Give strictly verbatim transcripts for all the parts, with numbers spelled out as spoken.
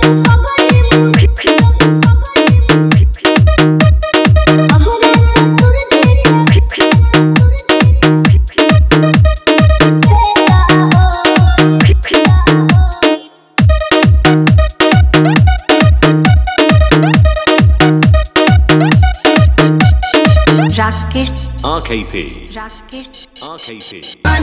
Rakesh R K P Rakesh R K P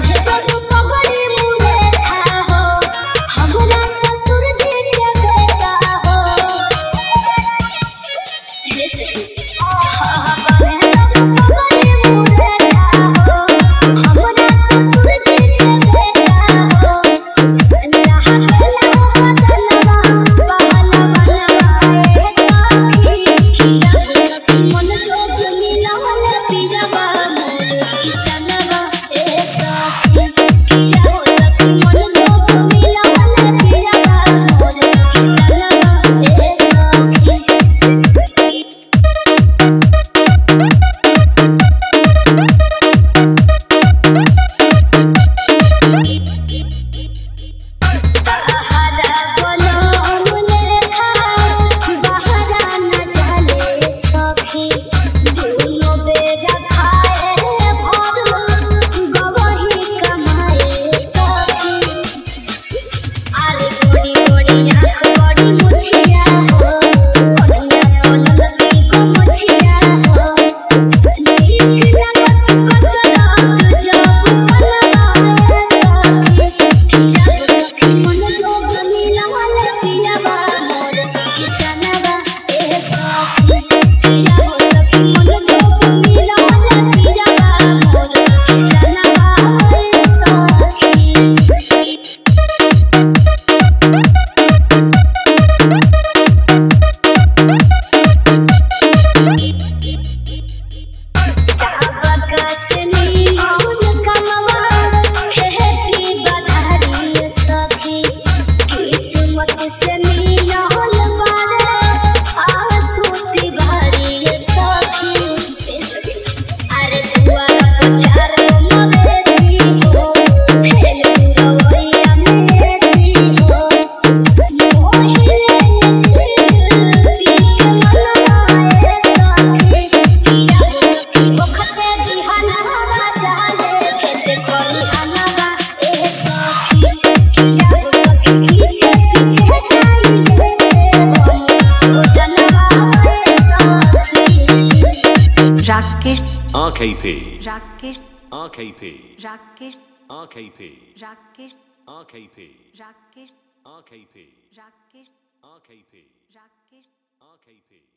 Rakesh R K P Rakesh R K P Rakesh R K P Rakesh R K P Rakesh R K P Rakesh R K P Rakesh R K P